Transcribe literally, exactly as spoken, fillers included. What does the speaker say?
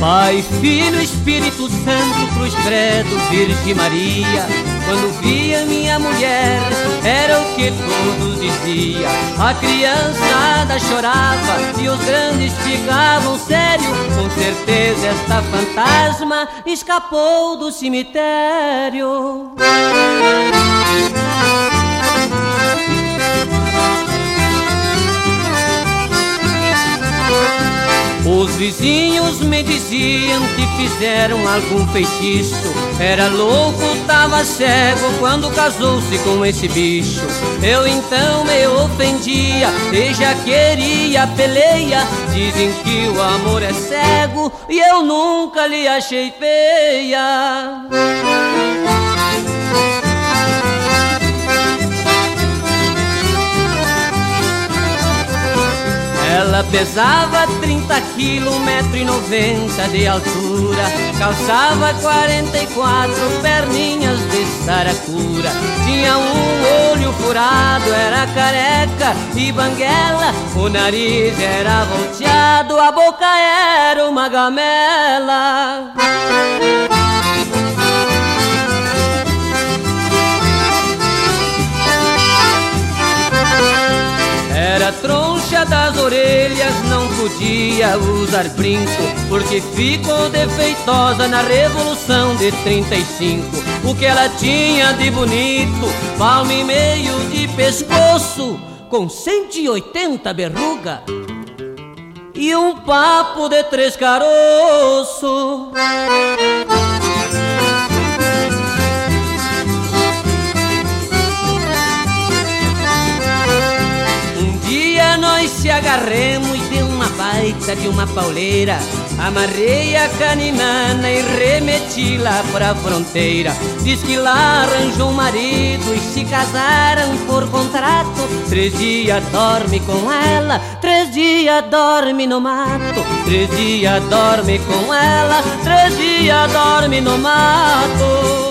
Pai, Filho, Espírito Santo, cruz, credo, Virgem Maria. Quando via minha mulher, era o que todos diziam. A criançada chorava e os grandes ficavam sérios. Com certeza esta fantasma escapou do cemitério. Os vizinhos me diziam que fizeram algum feitiço. Era louco, tava cego quando casou-se com esse bicho. Eu então me ofendia e já queria peleia. Dizem que o amor é cego e eu nunca lhe achei feia. Ela pesava trinta quilos, um metro e noventa de altura. Calçava quarenta e quatro, perninhas de saracura. Tinha um olho furado, era careca e banguela. O nariz era volteado, a boca era uma gamela. Era troncha das orelhas, não podia usar brinco, porque ficou defeitosa na Revolução de trinta e cinco. O que ela tinha de bonito, palmo e meio de pescoço, com cento e oitenta berruga e um papo de três caroços. Nós se agarremos e deu uma baita de uma pauleira. Amarrei a caninana e remeti lá pra fronteira. Diz que lá arranjou um marido e se casaram por contrato. Três dias dorme com ela, três dias dorme no mato. Três dias dorme com ela, três dias dorme no mato.